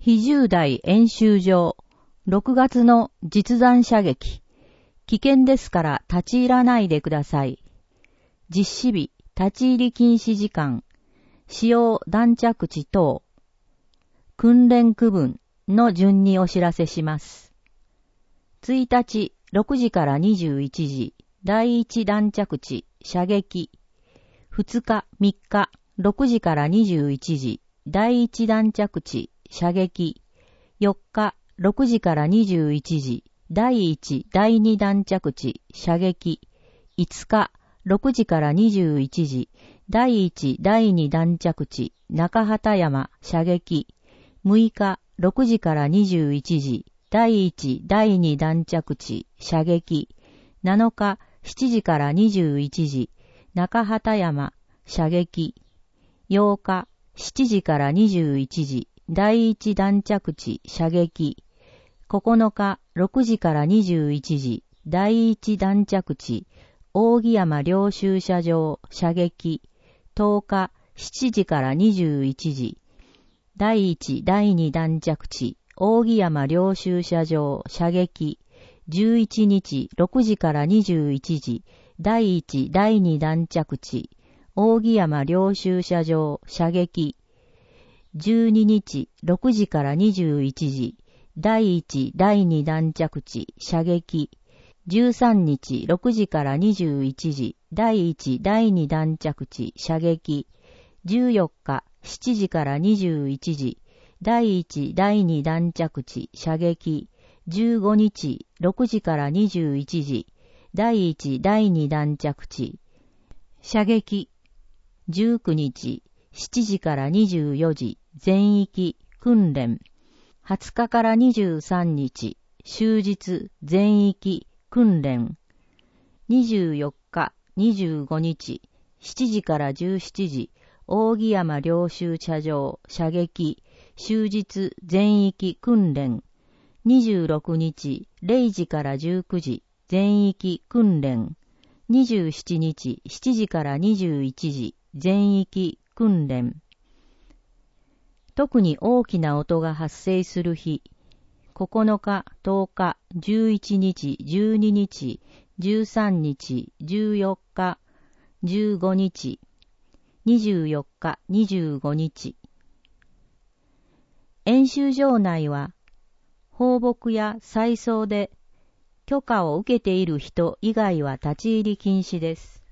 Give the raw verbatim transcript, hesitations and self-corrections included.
非重大演習場、ろくがつの実弾射撃。危険ですから立ち入らないでください。実施日、立ち入り禁止時間、使用弾着地等、訓練区分の順にお知らせします。いちにちろくじからにじゅういちじ、第一弾着地射撃。ふつかみっかろくじからにじゅういちじ、第一弾着地射撃。よっかろくじからにじゅういちじ、第一第二弾着地射撃。いつかろくじからにじゅういちじ、第一第二弾着地中畑山射撃。むいかろくじからにじゅういちじ、第一第二弾着地射撃。なのかしちじからにじゅういちじ、中畑山射撃。ようかしちじからにじゅういちじ、第一弾着地射撃。ここのかろくじからにじゅういちじ、第一弾着地扇山領駐車場射撃。とおかしちじからにじゅういちじ、第一第二弾着地扇山領駐車場射撃。じゅういちにちろくじからにじゅういちじ、第一第二弾着地扇山領駐車場射撃。じゅうににちろくじからにじゅういちじ、第一第二弾着地射撃。じゅうさんにちろくじからにじゅういちじ、第一第二弾着地射撃。じゅうよっかしちじからにじゅういちじ、第一第二弾着地射撃。じゅうごにちろくじからにじゅういちじ、第一第二弾着地射撃。じゅうくにちしちじからにじゅうよじ、全域訓練。はつかからにじゅうさんにち終日全域訓練。にじゅうよっかにじゅうごにちしちじからじゅうしちじ、扇山領駐車場射撃。終日全域訓練。にじゅうろくにちれいじからじゅうくじ、全域訓練。にじゅうしちにちしちじからにじゅういちじ、全域訓練。特に大きな音が発生する日、ここのか、とおか、じゅういちにち、じゅうににち、じゅうさんにち、じゅうよっか、じゅうごにち、にじゅうよっか、にじゅうごにち。演習場内は、放牧や宰走で許可を受けている人以外は立ち入り禁止です。